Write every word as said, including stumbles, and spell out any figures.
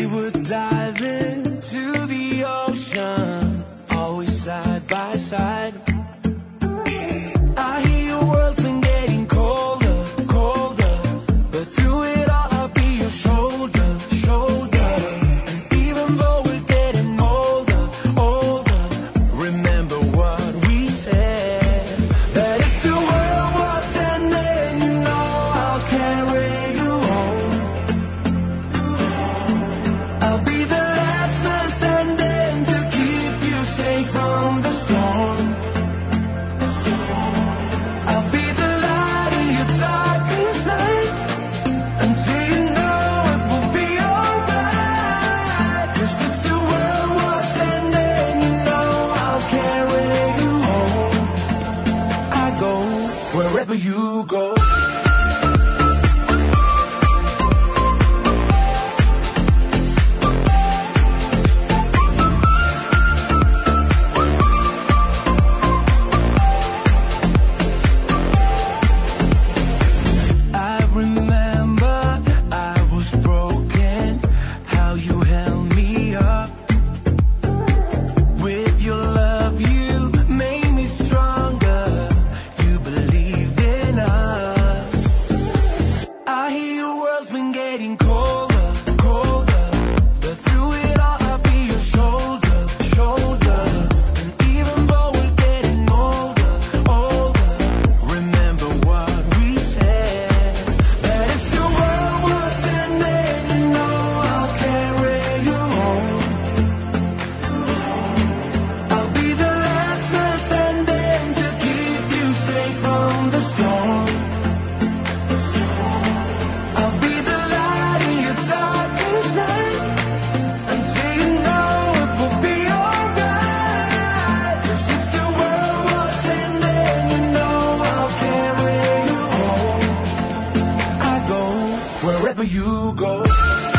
would dive into the ocean, always side by side. I hear your world's been getting colder, colder, but through it all I'll be your shoulder, shoulder. And even though we're getting older, older, remember what we said, that if the world was ending, you know I'll carry you home. I'll be the last man standing to keep you safe from the storm. I'll be the light in your darkest night, until you know it will be alright. 'Cause if the world was ending, you know I'll carry you home. I go wherever you go. I remember I was broken, how you held me up. With your love you made me stronger, you believed in us. I hear your world's been getting colder, colder, but through it all I'll be your shoulder, shoulder. And even though we're getting older, older, remember what we said, that if the world was ending, you know I'll carry you home. I'll be the last man standing to keep you safe from the storm. I'll be the light in your darkest night, until you know it will be alright. 'Cause if the world was ending, you know I'll carry you home. I go wherever you go.